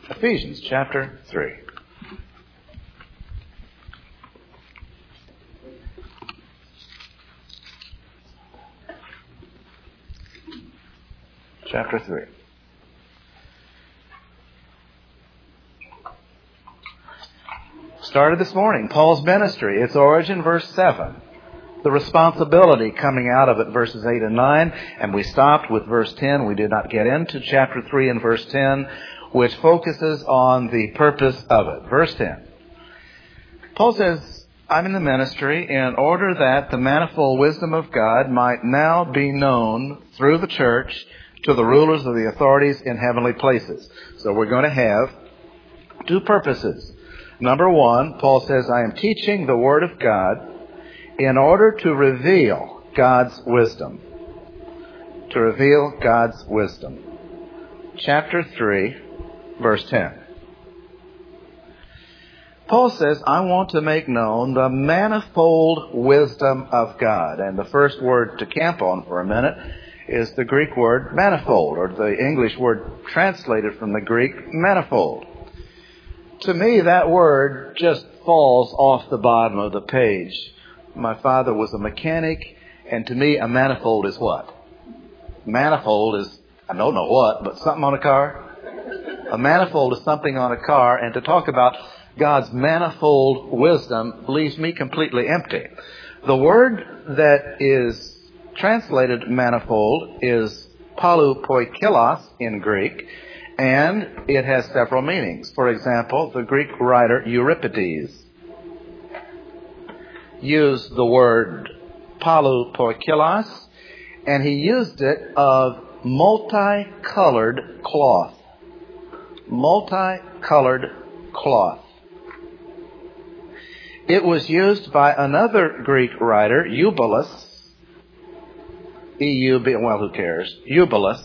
Ephesians chapter 3. Chapter 3. Started this morning, Paul's ministry, its origin, verse 7. The responsibility coming out of it, verses 8 and 9. And we stopped with verse 10. We did not get into chapter 3 and verse 10, which focuses on the purpose of it. Verse 10. Paul says, I'm in the ministry in order that the manifold wisdom of God might now be known through the church to the rulers of the authorities in heavenly places. So we're going to have two purposes. Number one, Paul says, I am teaching the Word of God in order to reveal God's wisdom. To reveal God's wisdom. Chapter 3, verse 10. Paul says, I want to make known the manifold wisdom of God. And the first word to camp on for a minute is the Greek word manifold, or the English word translated from the Greek manifold. To me, that word just falls off the bottom of the page. My father was a mechanic, and to me, a manifold is what? Manifold is, I don't know what, but something on a car. A manifold is something on a car, and to talk about God's manifold wisdom leaves me completely empty. The word that is translated manifold is polypoikilos in Greek, and it has several meanings. For example, the Greek writer Euripides used the word polypoikilos, and he used it of multicolored cloth. Multicolored cloth. It was used by another Greek writer, Eubulus. Who cares? Eubulus.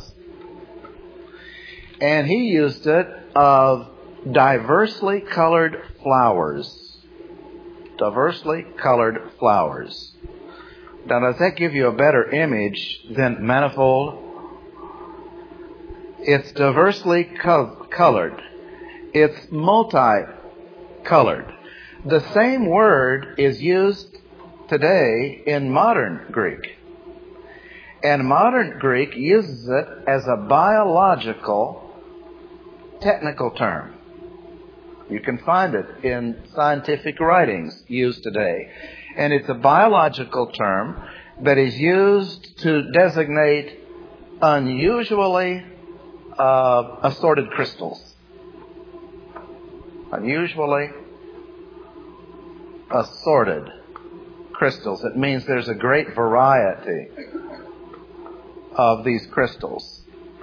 And he used it of diversely colored flowers. Diversely colored flowers. Now, does that give you a better image than manifold? It's diversely colored. It's multicolored. The same word is used today in modern Greek. And modern Greek uses it as a biological technical term. You can find it in scientific writings used today. And it's a biological term that is used to designate unusually assorted crystals. Unusually assorted crystals. It means there's a great variety of these crystals.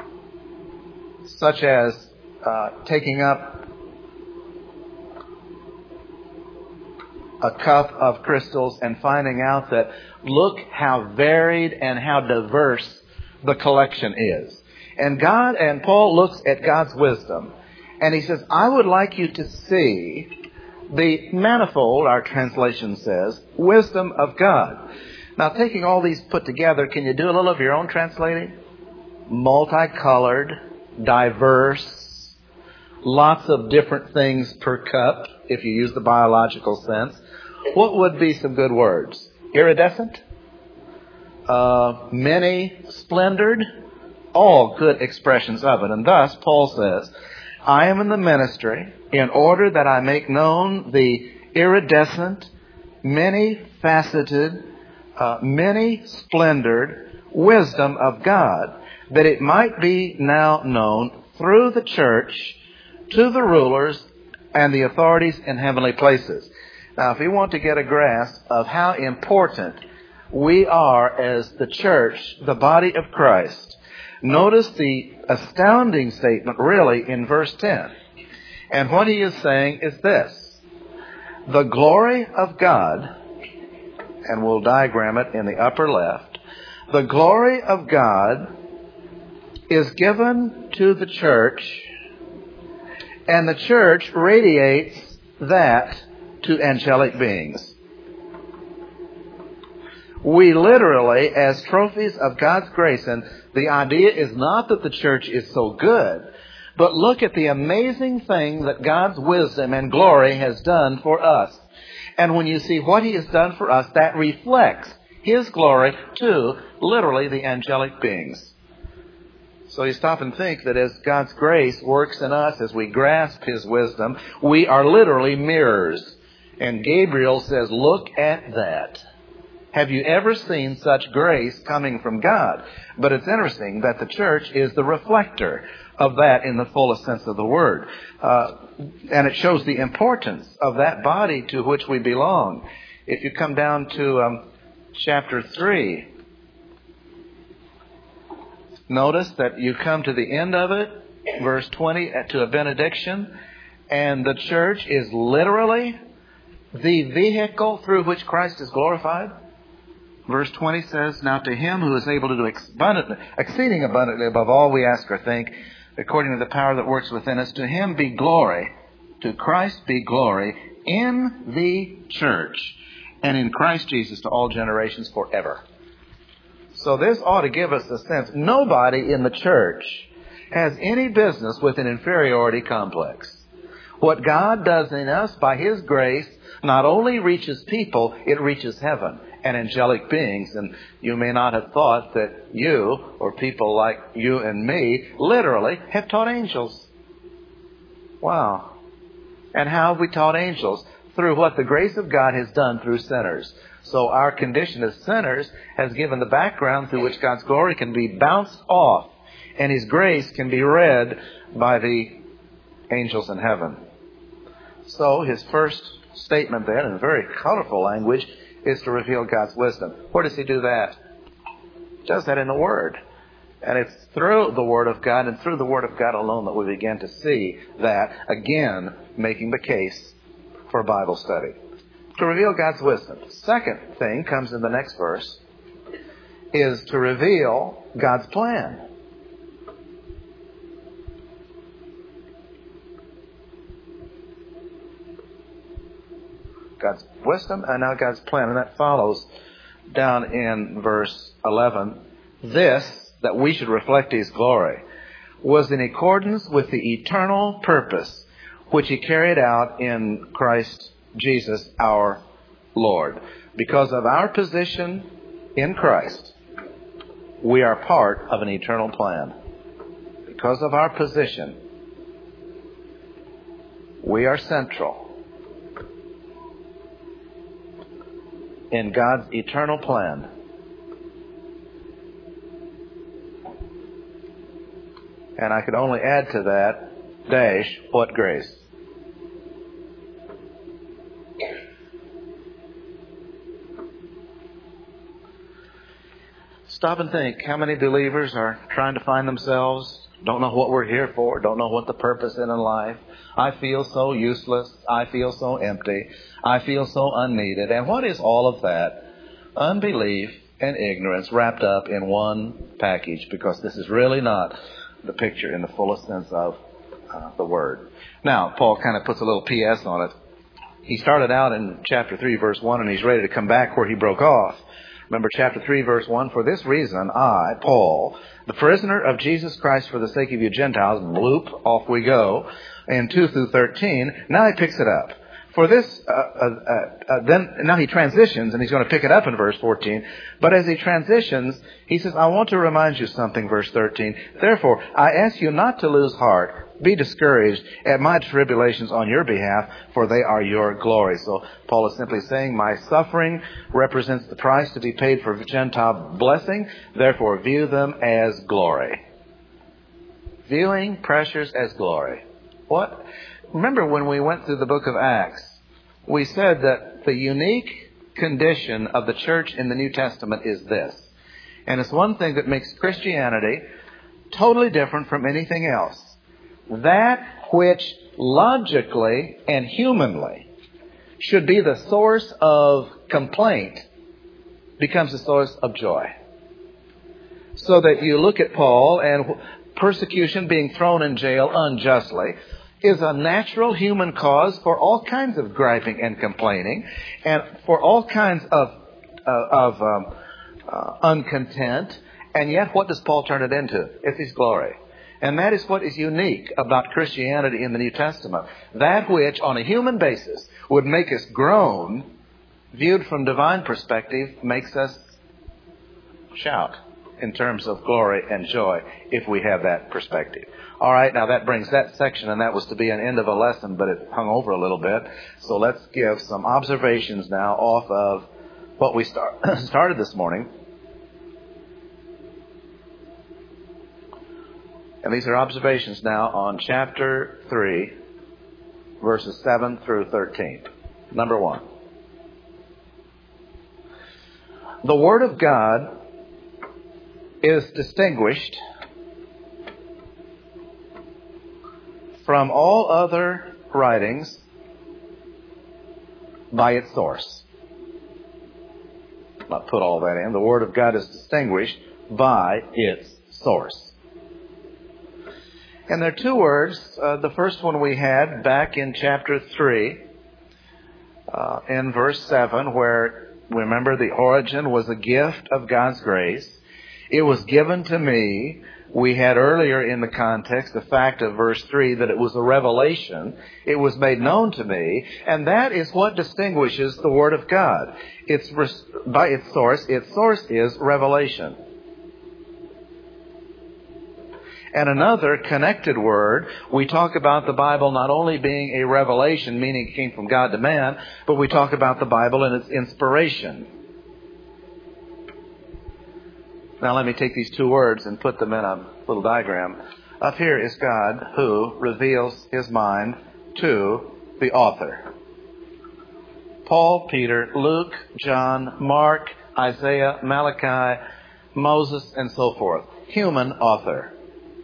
Such as taking up a cup of crystals and finding out that look how varied and how diverse the collection is. And Paul looks at God's wisdom, and he says, I would like you to see the manifold, our translation says, wisdom of God. Now, taking all these put together, can you do a little of your own translating? Multicolored, diverse, lots of different things per cup, if you use the biological sense. What would be some good words? Iridescent? Many splendored? All good expressions of it. And thus, Paul says, I am in the ministry in order that I make known the iridescent, many-faceted, many-splendored wisdom of God, that it might be now known through the church to the rulers and the authorities in heavenly places. Now, if we want to get a grasp of how important we are as the church, the body of Christ, notice the astounding statement really in verse 10. And what he is saying is this: the glory of God, and we'll diagram it in the upper left, the glory of God is given to the church, and the church radiates that to angelic beings. We literally, as trophies of God's grace, and the idea is not that the church is so good, But look at the amazing thing that God's wisdom and glory has done for us. And when you see what He has done for us, that reflects His glory to, literally, the angelic beings. So you stop and think that as God's grace works in us, as we grasp His wisdom, we are literally mirrors. And Gabriel says, look at that. Have you ever seen such grace coming from God? But it's interesting that the church is the reflector of that in the fullest sense of the word. And it shows the importance of that body to which we belong. If you come down to chapter 3, notice that you come to the end of it, verse 20, to a benediction, and the church is literally the vehicle through which Christ is glorified. Verse 20 says, now to Him who is able to do exceeding abundantly above all we ask or think, according to the power that works within us, to Him be glory, to Christ be glory, in the church, and in Christ Jesus to all generations forever. So this ought to give us a sense. Nobody in the church has any business with an inferiority complex. What God does in us by His grace not only reaches people, it reaches heaven and angelic beings. And you may not have thought that you, or people like you and me, literally have taught angels. Wow. And how have we taught angels? Through what the grace of God has done through sinners. So our condition as sinners has given the background through which God's glory can be bounced off, and His grace can be read by the angels in heaven. So His first statement then, in very colorful language, is to reveal God's wisdom. Where does He do that? He does that in the Word. And it's through the Word of God and through the Word of God alone that we begin to see that, again, making the case for Bible study. To reveal God's wisdom. The second thing comes in the next verse, is to reveal God's plan. God's wisdom and now God's plan. And that follows down in verse 11. This, that we should reflect His glory, was in accordance with the eternal purpose which He carried out in Christ Jesus our Lord. Because of our position in Christ, we are part of an eternal plan. Because of our position, we are central in God's eternal plan. And I could only add to that, what grace. Stop and think. How many believers are trying to find themselves, don't know what we're here for, don't know what the purpose is in life. I feel so useless. I feel so empty. I feel so unneeded. And what is all of that? Unbelief and ignorance wrapped up in one package, because this is really not the picture in the fullest sense of the word. Now, Paul kind of puts a little P.S. on it. He started out in chapter 3, verse 1, and he's ready to come back where he broke off. Remember chapter 3, verse 1, for this reason I, Paul, the prisoner of Jesus Christ for the sake of you Gentiles, bloop, off we go, in 2 through 13. Now he picks it up. For this, then now he transitions, and he's going to pick it up in verse 14. But as he transitions, he says, I want to remind you something, verse 13. Therefore, I ask you not to lose heart. Be discouraged at my tribulations on your behalf, for they are your glory. So Paul is simply saying, my suffering represents the price to be paid for Gentile blessing. Therefore, view them as glory. Viewing pressures as glory. What? Remember when we went through the book of Acts, we said that the unique condition of the church in the New Testament is this. And it's one thing that makes Christianity totally different from anything else. That which logically and humanly should be the source of complaint becomes the source of joy. So that you look at Paul, and persecution, being thrown in jail unjustly, is a natural human cause for all kinds of griping and complaining, and for all kinds of uncontent. And yet, what does Paul turn it into? It's His glory. And that is what is unique about Christianity in the New Testament. That which, on a human basis, would make us groan, viewed from divine perspective, makes us shout in terms of glory and joy if we have that perspective. All right, now that brings that section, and that was to be an end of a lesson, but it hung over a little bit. So let's give some observations now off of what we started this morning. And these are observations now on chapter 3, verses 7 through 13. Number 1. The Word of God is distinguished from all other writings by its source. I'll put all that in. The Word of God is distinguished by its source. And there are two words. The first one we had back in chapter 3, in verse 7, where, remember, the origin was a gift of God's grace. It was given to me. We had earlier in the context the fact of verse 3 that it was a revelation. It was made known to me. And that is what distinguishes the Word of God. It's by its source is revelation. And another connected word, we talk about the Bible not only being a revelation, meaning it came from God to man, but we talk about the Bible and its inspiration. Now let me take these two words and put them in a little diagram. Up here is God who reveals His mind to the author. Paul, Peter, Luke, John, Mark, Isaiah, Malachi, Moses, and so forth. Human author.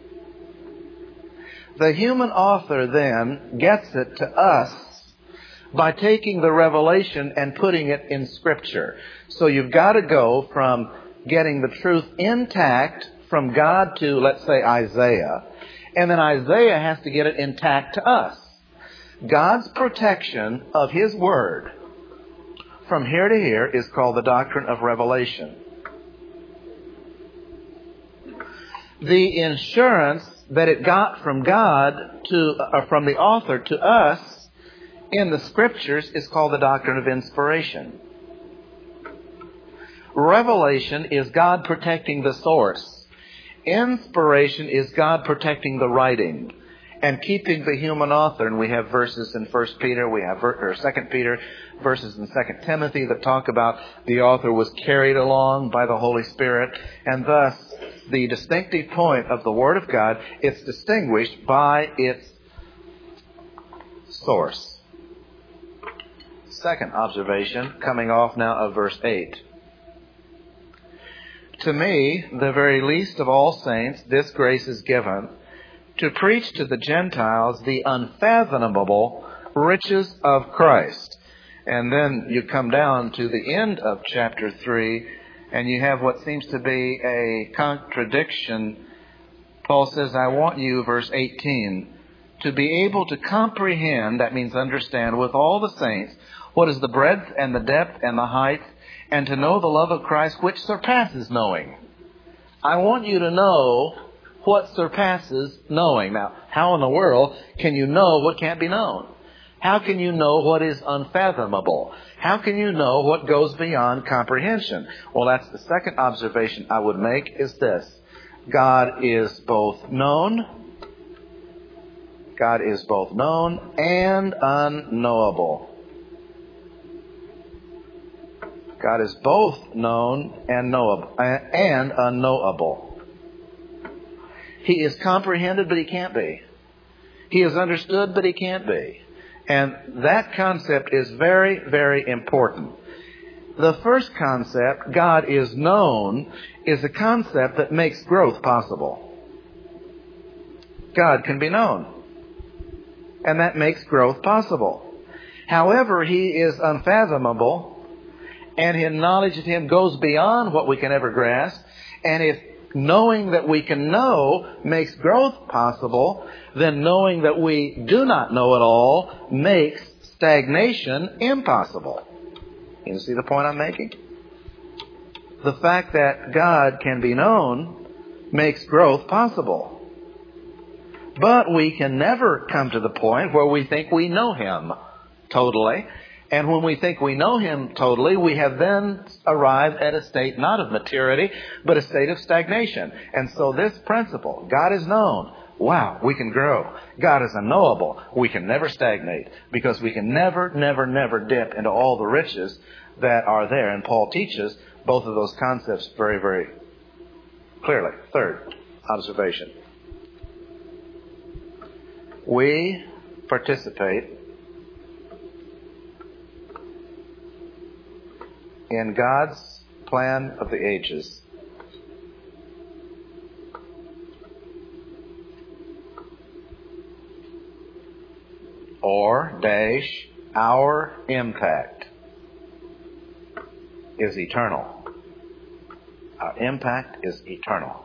The human author then gets it to us by taking the revelation and putting it in Scripture. So you've got to go from getting the truth intact from God to, let's say, Isaiah, and then Isaiah has to get it intact to us. God's protection of His Word from here to here is called the doctrine of revelation. The insurance that it got from God from the author to us in the Scriptures is called the doctrine of inspiration. Revelation is God protecting the source. Inspiration is God protecting the writing and keeping the human author. And we have verses in 1 Peter, we have 2 Peter, verses in 2 Timothy that talk about the author was carried along by the Holy Spirit. And thus, the distinctive point of the Word of God, it's distinguished by its source. Second observation, coming off now of verse 8. To me, the very least of all saints, this grace is given to preach to the Gentiles the unfathomable riches of Christ. And then you come down to the end of chapter 3, and you have what seems to be a contradiction. Paul says, I want you, verse 18, to be able to comprehend, that means understand, with all the saints, what is the breadth and the depth and the height, and to know the love of Christ which surpasses knowing. I want you to know what surpasses knowing. Now, how in the world can you know what can't be known? How can you know what is unfathomable? How can you know what goes beyond comprehension? Well, that's the second observation I would make is this. God is both known. God is both known and unknowable. God is both known and knowable and unknowable. He is comprehended, but He can't be. He is understood, but He can't be. And that concept is very, very important. The first concept, God is known, is a concept that makes growth possible. God can be known. And that makes growth possible. However, He is unfathomable, and His knowledge of Him goes beyond what we can ever grasp. And if knowing that we can know makes growth possible, then knowing that we do not know it all makes stagnation impossible. You see the point I'm making? The fact that God can be known makes growth possible. But we can never come to the point where we think we know Him totally. And when we think we know Him totally, we have then arrived at a state not of maturity, but a state of stagnation. And so this principle, God is known. Wow, we can grow. God is unknowable. We can never stagnate because we can never dip into all the riches that are there. And Paul teaches both of those concepts very, very clearly. Third observation. We participate in God's plan of the ages. Or, our impact is eternal. Our impact is eternal.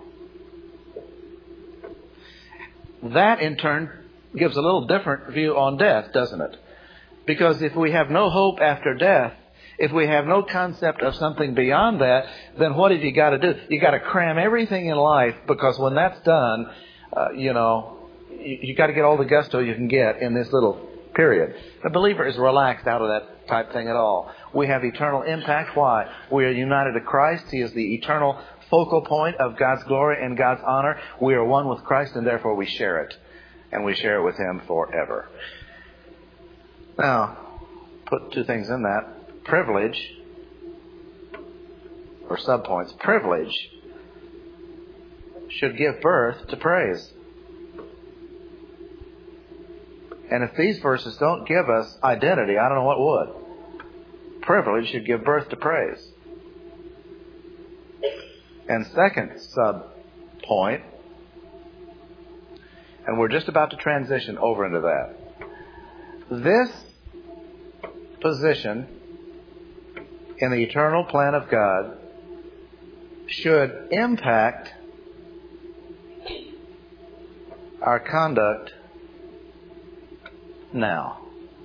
That, in turn, gives a little different view on death, doesn't it? Because if we have no hope after death, if we have no concept of something beyond that, then what have you got to do? You got to cram everything in life, because when that's done, you got to get all the gusto you can get in this little period. The believer is relaxed out of that type thing at all. We have eternal impact. Why? We are united to Christ. He is the eternal focal point of God's glory and God's honor. We are one with Christ, and therefore we share it. And we share it with Him forever. Now, put two things in that. Privilege, or subpoints, privilege should give birth to praise. And if these verses don't give us identity, I don't know what would. Privilege should give birth to praise. And second sub-point, and we're just about to transition over into that. This position in the eternal plan of God should impact our conduct now.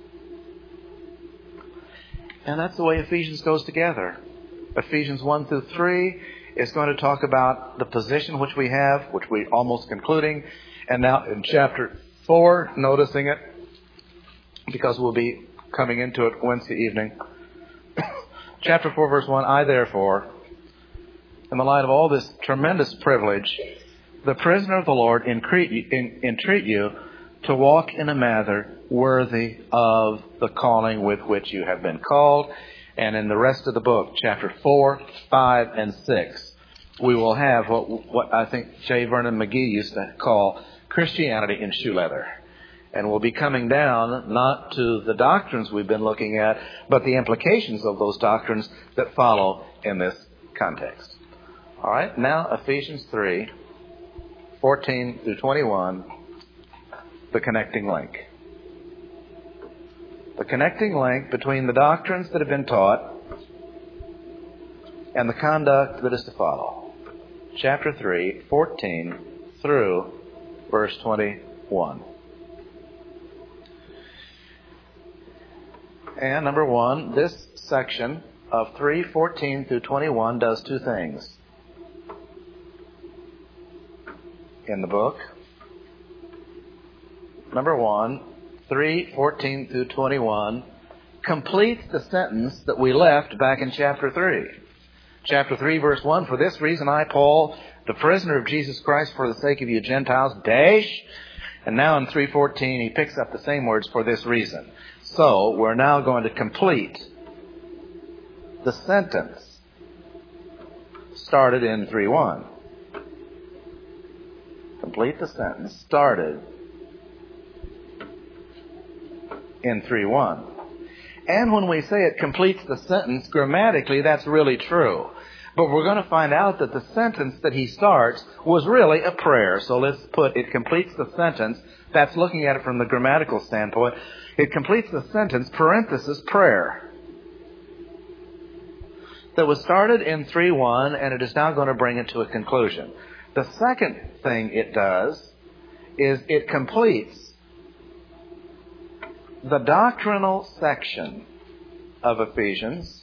And that's the way Ephesians goes together. Ephesians 1 through 3 is going to talk about the position which we have, which we're almost concluding. And now in chapter 4, noticing it, because we'll be coming into it Wednesday evening. Chapter 4, verse 1, I therefore, in the light of all this tremendous privilege, the prisoner of the Lord, entreat you to walk in a manner worthy of the calling with which you have been called. And in the rest of the book, chapter 4, 5, and 6, we will have what I think J. Vernon McGee used to call Christianity in shoe leather. And we'll be coming down not to the doctrines we've been looking at, but the implications of those doctrines that follow in this context. All right, now Ephesians 3, 14 through 21, the connecting link. The connecting link between the doctrines that have been taught and the conduct that is to follow. Chapter 3, 14 through verse 21. And number one, this section of 3:14 through 21 does two things in the book. Number one, 3:14 through 21 completes the sentence that we left back in chapter 3. Chapter 3, verse 1, for this reason I, Paul, the prisoner of Jesus Christ for the sake of you Gentiles, and now in 3:14 he picks up the same words, for this reason. So, we're now going to complete the sentence started in 3:1. Complete the sentence started in 3:1. And when we say it completes the sentence, grammatically that's really true. But we're going to find out that the sentence that he starts was really a prayer. So let's put it completes the sentence. That's looking at it from the grammatical standpoint. It completes the sentence, parenthesis, prayer, that was started in 3:1, and it is now going to bring it to a conclusion. The second thing it does is it completes the doctrinal section of Ephesians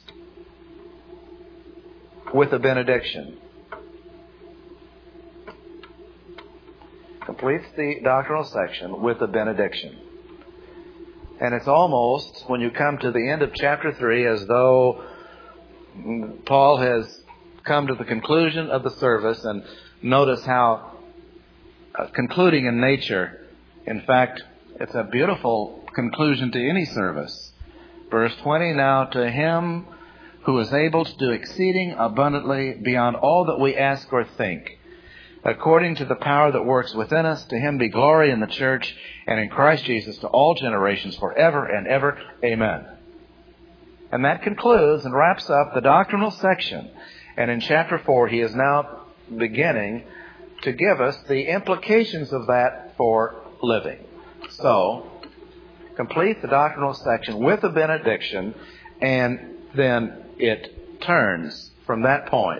with a benediction. completes the doctrinal section with a benediction. And it's almost, when you come to the end of chapter 3, as though Paul has come to the conclusion of the service. And notice how concluding in nature, in fact, it's a beautiful conclusion to any service. Verse 20, now to Him who is able to do exceeding abundantly beyond all that we ask or think, according to the power that works within us, to Him be glory in the church and in Christ Jesus to all generations forever and ever. Amen. And that concludes and wraps up the doctrinal section. And in chapter 4, he is now beginning to give us the implications of that for living. So, complete the doctrinal section with a benediction, and then it turns from that point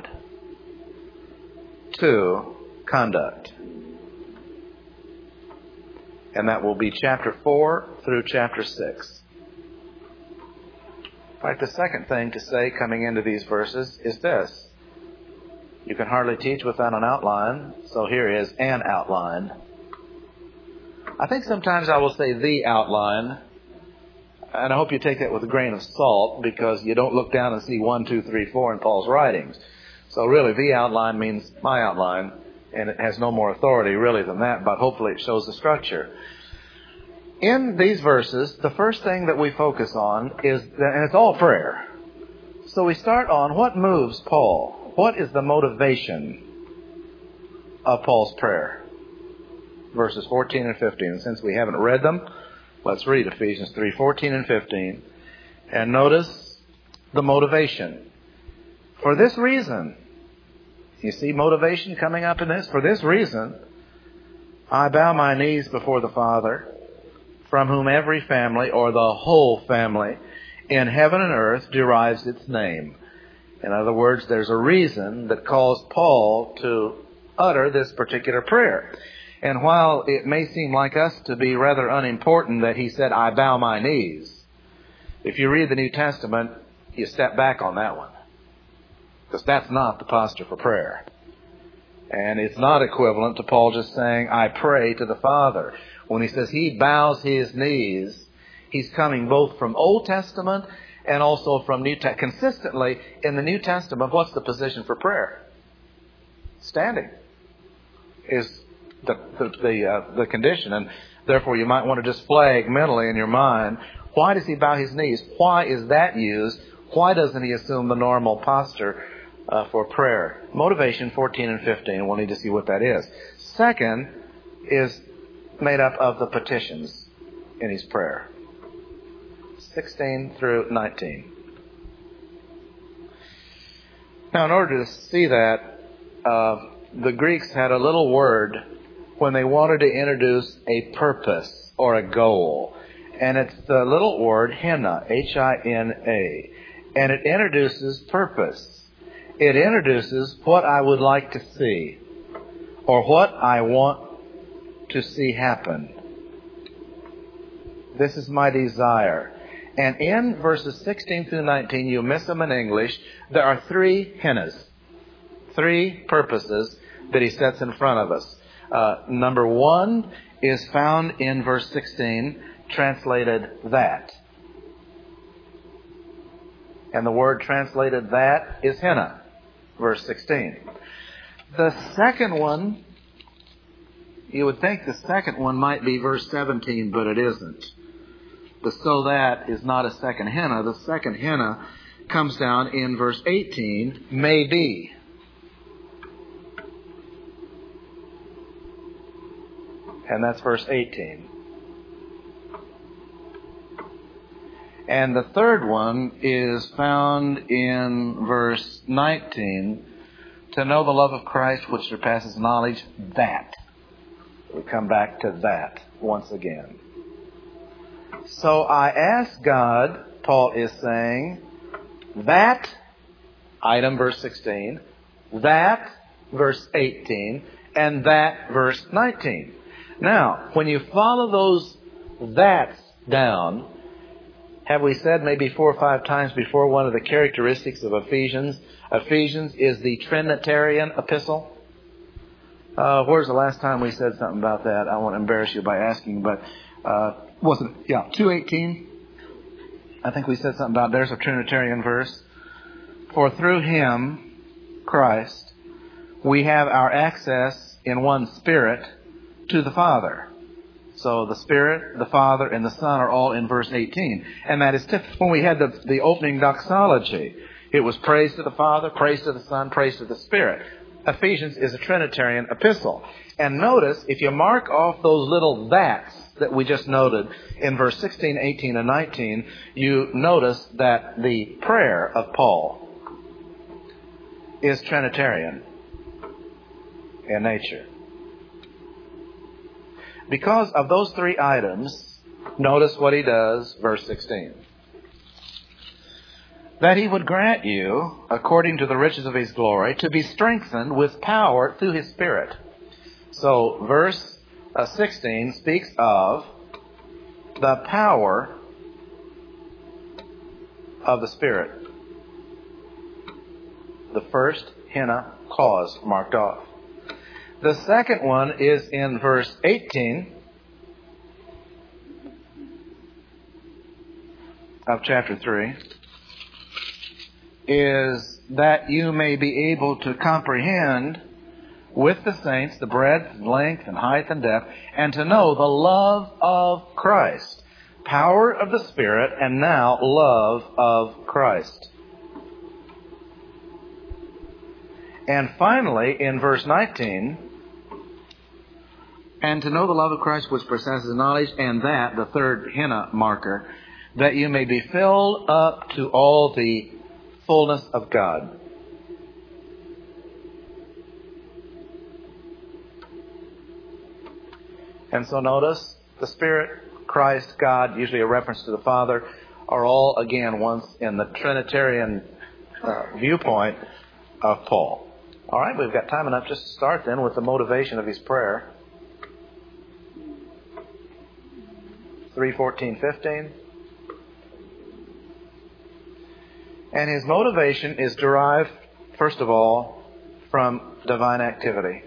to conduct. And that will be chapter 4 through chapter 6. In fact, the second thing to say coming into these verses is this. You can hardly teach without an outline, so here is an outline. I think sometimes I will say the outline, and I hope you take that with a grain of salt, because you don't look down and see 1, 2, 3, 4 in Paul's writings. So really, the outline means my outline, and it has no more authority really than that, but hopefully it shows the structure. In these verses, the first thing that we focus on is, and it's all prayer. So we start on what moves Paul. What is the motivation of Paul's prayer? Verses 14 and 15. And since we haven't read them, let's read Ephesians 3, 14 and 15. And notice the motivation. For this reason, you see motivation coming up in this? For this reason, I bow my knees before the Father, from whom every family, or the whole family, in heaven and earth derives its name. In other words, there's a reason that caused Paul to utter this particular prayer. And while it may seem like us to be rather unimportant that he said, I bow my knees, if you read the New Testament, you step back on that one. Because that's not the posture for prayer. And it's not equivalent to Paul just saying, I pray to the Father. When he says he bows his knees, he's coming both from Old Testament and also from New Testament. Consistently, in the New Testament, what's the position for prayer? Standing is the condition. And therefore, you might want to just flag mentally in your mind, why does he bow his knees? Why is that used? Why doesn't he assume the normal posture for prayer? Motivation 14 and 15. We'll need to see what that is. Second is made up of the petitions in his prayer. 16 through 19. Now, in order to see that, the Greeks had a little word when they wanted to introduce a purpose or a goal. And it's the little word hina, H-I-N-A. And it introduces purpose. It introduces what I would like to see, or what I want to see happen. This is my desire. And in verses 16 through 19, you miss them in English, there are 3 hinnas, 3 purposes that he sets in front of us. Number 1 is found in verse 16, translated that. And the word translated that is hina, verse 16. The second one, you would think the second one might be verse 17, but it isn't. The so that is not a second hina. The second hina comes down in verse 18, may be. And that's verse 18. And the third one is found in verse 19, to know the love of Christ which surpasses knowledge, that. We come back to that once again. So I ask God, Paul is saying, that, item verse 16, that, verse 18, and that, verse 19. Now, when you follow those that's down, have we said maybe 4 or 5 times before, one of the characteristics of Ephesians is the Trinitarian epistle? Where's the last time we said something about that? I won't embarrass you by asking, but wasn't it? Yeah, 2:18. I think we said something about there's a Trinitarian verse. For through Him, Christ, we have our access in one Spirit to the Father. So the Spirit, the Father, and the Son are all in verse 18. And that is when we had the opening doxology. It was praise to the Father, praise to the Son, praise to the Spirit. Ephesians is a Trinitarian epistle. And notice, if you mark off those little that's that we just noted in verse 16, 18, and 19, you notice that the prayer of Paul is Trinitarian in nature. Because of those three items, notice what he does, verse 16. That He would grant you, according to the riches of His glory, to be strengthened with power through His Spirit. So, verse 16 speaks of the power of the Spirit. The first henna cause marked off. The second one is in verse 18 of chapter 3. Is that you may be able to comprehend with the saints the breadth, length, and height, and depth, and to know the love of Christ, power of the Spirit, and now love of Christ. And finally, in verse 19, and to know the love of Christ which possesses knowledge, and that, the third henna marker, that you may be filled up to all the fullness of God. And so notice, the Spirit, Christ, God, usually a reference to the Father, are all, again, once in the Trinitarian viewpoint of Paul. All right, we've got time enough just to start then with the motivation of his prayer. 3:14-15. And his motivation is derived, first of all, from divine activity.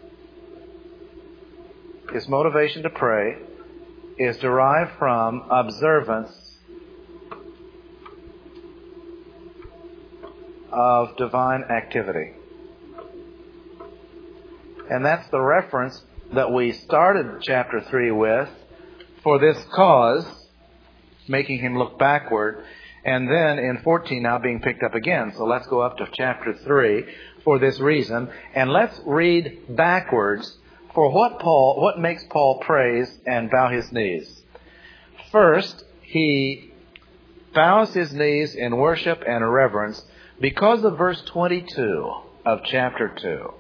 His motivation to pray is derived from observance of divine activity. And that's the reference that we started chapter 3 with, for this cause, making him look backward. And then in 14 now being picked up again. So let's go up to chapter 3 for this reason. And let's read backwards for what makes Paul praise and bow his knees. First, he bows his knees in worship and reverence because of verse 22 of chapter 2.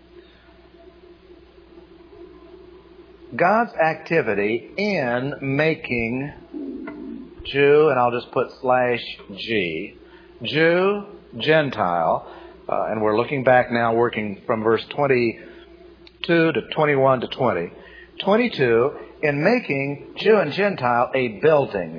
God's activity in making Jew, and I'll just put /G, Jew, Gentile, and we're looking back now, working from verse 22 to 21 to 20. 22, in making Jew and Gentile a building.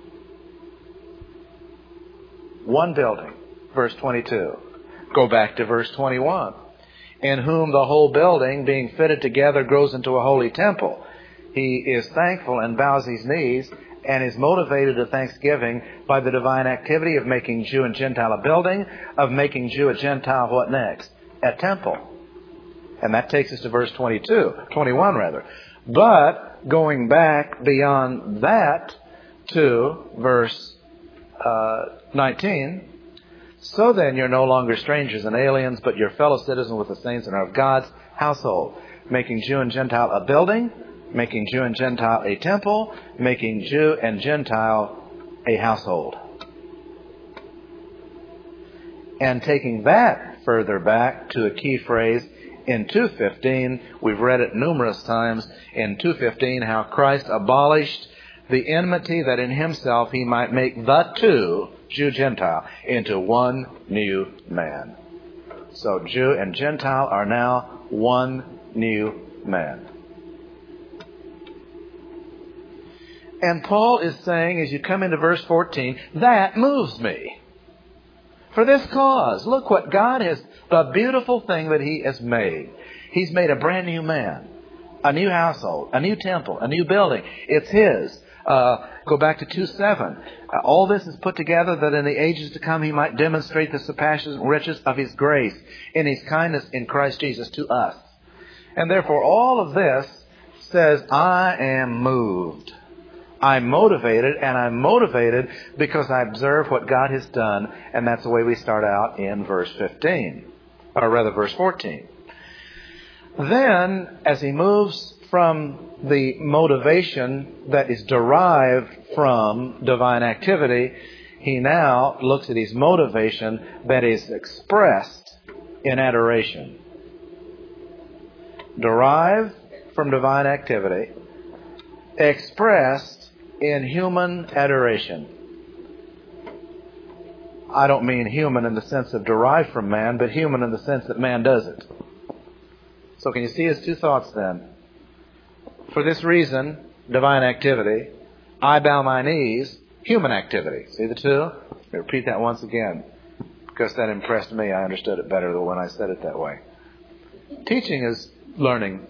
One building, verse 22. Go back to verse 21. In whom the whole building, being fitted together, grows into a holy temple. He is thankful and bows his knees and is motivated to thanksgiving by the divine activity of making Jew and Gentile a building, of making Jew and Gentile what next? A temple. And that takes us to verse 21 rather. But going back beyond that to verse 19, so then you're no longer strangers and aliens, but you're fellow citizens with the saints and are of God's household, making Jew and Gentile a building, making Jew and Gentile a temple, making Jew and Gentile a household. And taking that further back to a key phrase in 2:15, we've read it numerous times in 2:15, how Christ abolished the enmity that in himself he might make the two, Jew-Gentile, into one new man. So Jew and Gentile are now one new man. And Paul is saying, as you come into verse 14, that moves me. For this cause. Look what God has, the beautiful thing that He has made. He's made a brand new man, a new household, a new temple, a new building. It's His. Go back to 2:7. All this is put together that in the ages to come He might demonstrate the surpassing riches of His grace in His kindness in Christ Jesus to us. And therefore all of this says, I am moved. I'm motivated, and I'm motivated because I observe what God has done, and that's the way we start out in verse 15, or rather verse 14. Then, as he moves from the motivation that is derived from divine activity, he now looks at his motivation that is expressed in adoration. Derived from divine activity, expressed in human adoration. I don't mean human in the sense of derived from man, but human in the sense that man does it. So can you see his two thoughts then? For this reason, divine activity, I bow my knees, human activity. See the two? Let me repeat that once again, because that impressed me. I understood it better than when I said it that way. Teaching is learning.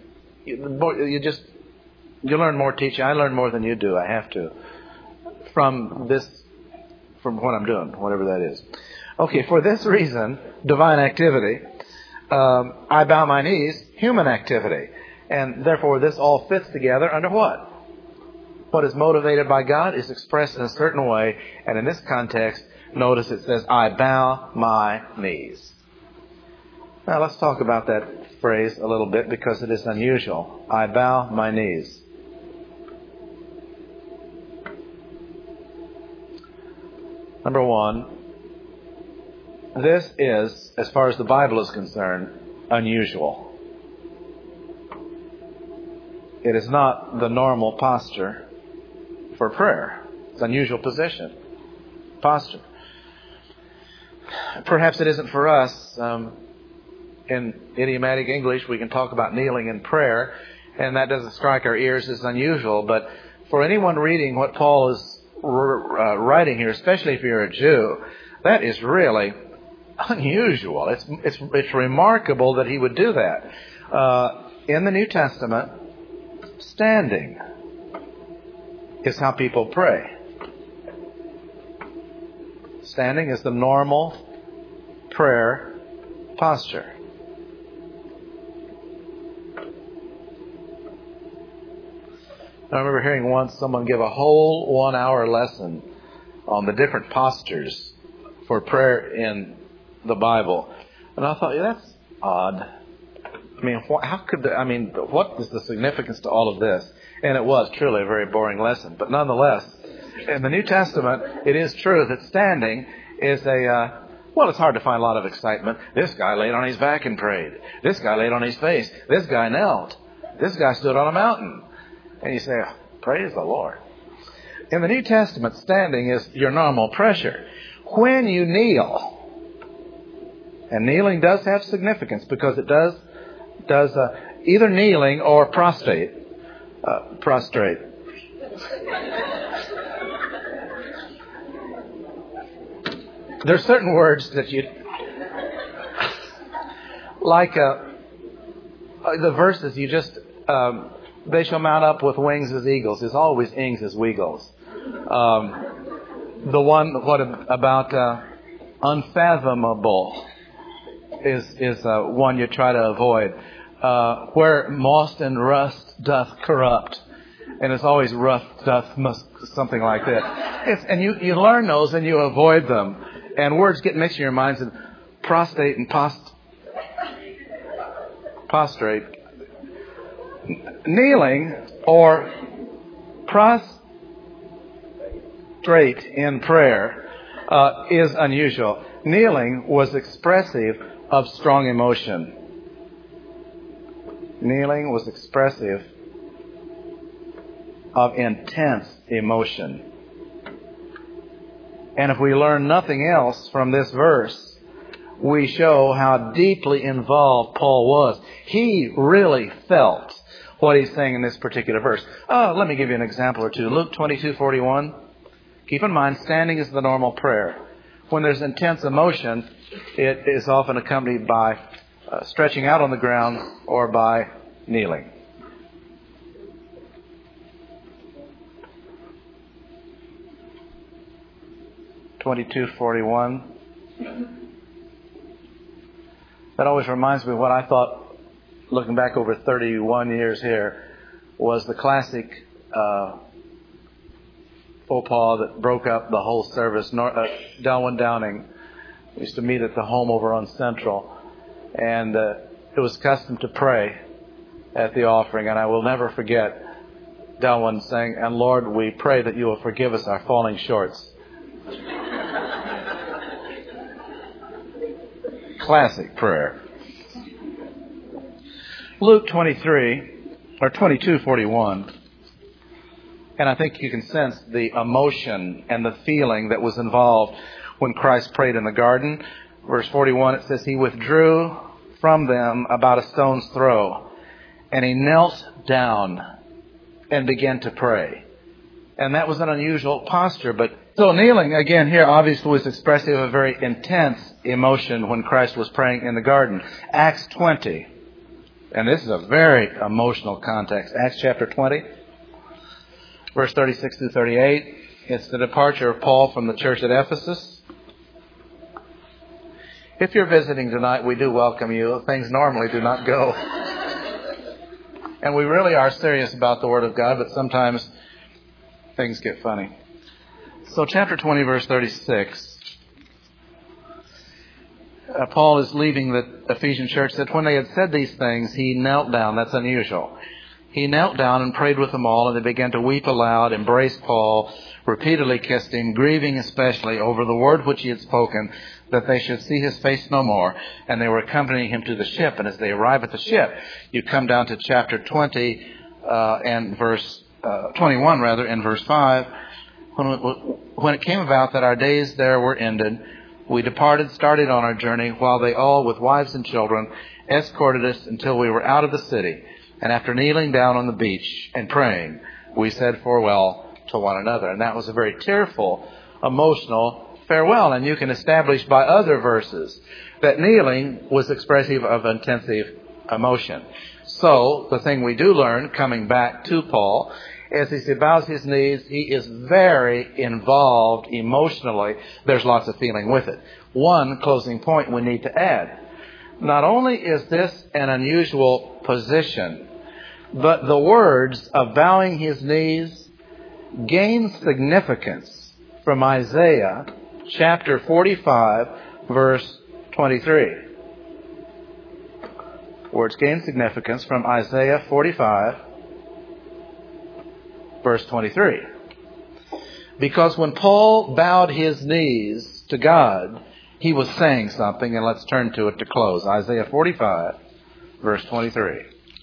You learn more teaching. I learn more than you do. I have to. From what I'm doing, whatever that is. Okay, for this reason, divine activity, I bow my knees, human activity. And therefore this all fits together under what? What is motivated by God is expressed in a certain way. And in this context, notice it says, I bow my knees. Now let's talk about that phrase a little bit because it is unusual. I bow my knees. Number one, this is, as far as the Bible is concerned, unusual. It is not the normal posture for prayer. It's an unusual posture. Perhaps it isn't for us. In idiomatic English, we can talk about kneeling in prayer, and that doesn't strike our ears as unusual. But for anyone reading what Paul is writing here, especially if you're a Jew, that is really unusual. It's remarkable that he would do that. In the New Testament, standing is how people pray. Standing is the normal prayer posture. I remember hearing once someone give a whole 1 hour lesson on the different postures for prayer in the Bible. And I thought, that's odd. What is the significance to all of this? And it was truly a very boring lesson. But nonetheless, in the New Testament, it is true that standing is it's hard to find a lot of excitement. This guy laid on his back and prayed. This guy laid on his face. This guy knelt. This guy stood on a mountain. And you say, praise the Lord. In the New Testament, standing is your normal pressure. When you kneel, and kneeling does have significance because it does either kneeling or prostrate. There's certain words that you like. The verses you just. They shall mount up with wings as eagles. There's always ings as weagles. The one, what about unfathomable is one you try to avoid. Where moss and rust doth corrupt. And it's always something like that. And you learn those and you avoid them. And words get mixed in your minds. And prostate and prostrate. Kneeling or prostrate in prayer is unusual. Kneeling was expressive of strong emotion. Kneeling was expressive of intense emotion. And if we learn nothing else from this verse, we show how deeply involved Paul was. He really felt what he's saying in this particular verse. Let me give you an example or two. Luke 22:41. Keep in mind, standing is the normal prayer. when there's intense emotion, it is often accompanied by stretching out on the ground or by kneeling. (22:41). That always reminds me of what I thought, looking back over 31 years here, was the classic faux pas that broke up the whole service. Delwyn Downing used to meet at the home over on Central, and it was custom to pray at the offering, and I will never forget Delwyn saying, "And Lord, we pray that you will forgive us our falling shorts." Classic prayer. Luke 22:41. And I think you can sense the emotion and the feeling that was involved when Christ prayed in the garden. Verse 41, it says, He withdrew from them about a stone's throw, and He knelt down and began to pray. And that was an unusual posture. But so kneeling, again, here obviously was expressive of a very intense emotion when Christ was praying in the garden. Acts 20. And this is a very emotional context. Acts chapter 20, verse 36 through 38. It's the departure of Paul from the church at Ephesus. If you're visiting tonight, we do welcome you. Things normally do not go. And we really are serious about the Word of God, but sometimes things get funny. So chapter 20, verse 36. Paul is leaving the Ephesian church. That when they had said these things, he knelt down. That's unusual. He knelt down and prayed with them all, and they began to weep aloud, embraced Paul, repeatedly kissed him, grieving especially over the word which he had spoken, that they should see his face no more. And they were accompanying him to the ship. And as they arrive at the ship, you come down to chapter 20 and verse 21, in verse 5. When it came about that our days there were ended, we departed, started on our journey, while they all, with wives and children, escorted us until we were out of the city. And after kneeling down on the beach and praying, we said farewell to one another. And that was a very tearful, emotional farewell. And you can establish by other verses that kneeling was expressive of intensive emotion. So, the thing we do learn, coming back to Paul, as he bows his knees, he is very involved emotionally. There's lots of feeling with it. One closing point we need to add. Not only is this an unusual position, but the words of bowing his knees gain significance from Isaiah chapter 45, verse 23. Words gain significance from Isaiah 45, verse 23. Because when Paul bowed his knees to God, he was saying something, and let's turn to it to close. Isaiah 45, verse 23.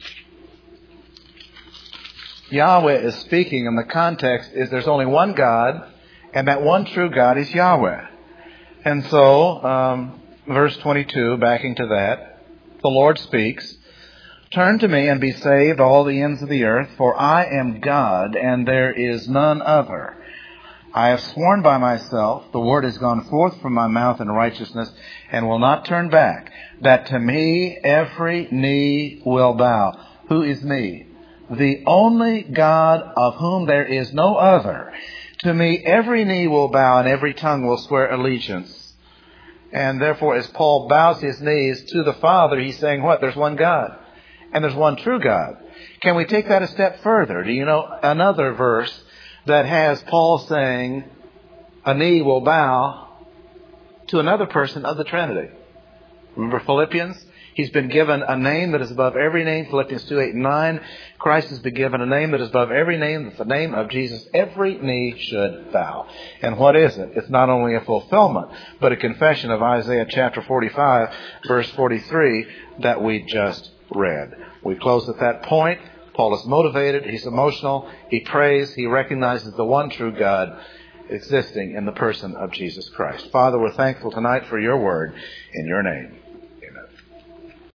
Yahweh is speaking, and the context is there's only one God, and that one true God is Yahweh. And so, verse 22, backing to that, the Lord speaks, Turn to me and be saved, all the ends of the earth, for I am God, and there is none other. I have sworn by myself, the word has gone forth from my mouth in righteousness, and will not turn back, that to me every knee will bow. Who is me? The only God of whom there is no other. To me every knee will bow, and every tongue will swear allegiance. And therefore, as Paul bows his knees to the Father, he's saying what? There's one God. And there's one true God. Can we take that a step further? Do you know another verse that has Paul saying a knee will bow to another person of the Trinity? Remember Philippians? He's been given a name that is above every name. Philippians 2, 8, and 9. Christ has been given a name that is above every name. That's the name of Jesus. Every knee should bow. And what is it? It's not only a fulfillment, but a confession of Isaiah chapter 45, verse 43 that we just read. We close at that point. Paul is motivated. He's emotional. He prays. He recognizes the one true God existing in the person of Jesus Christ. Father, we're thankful tonight for your word in your name.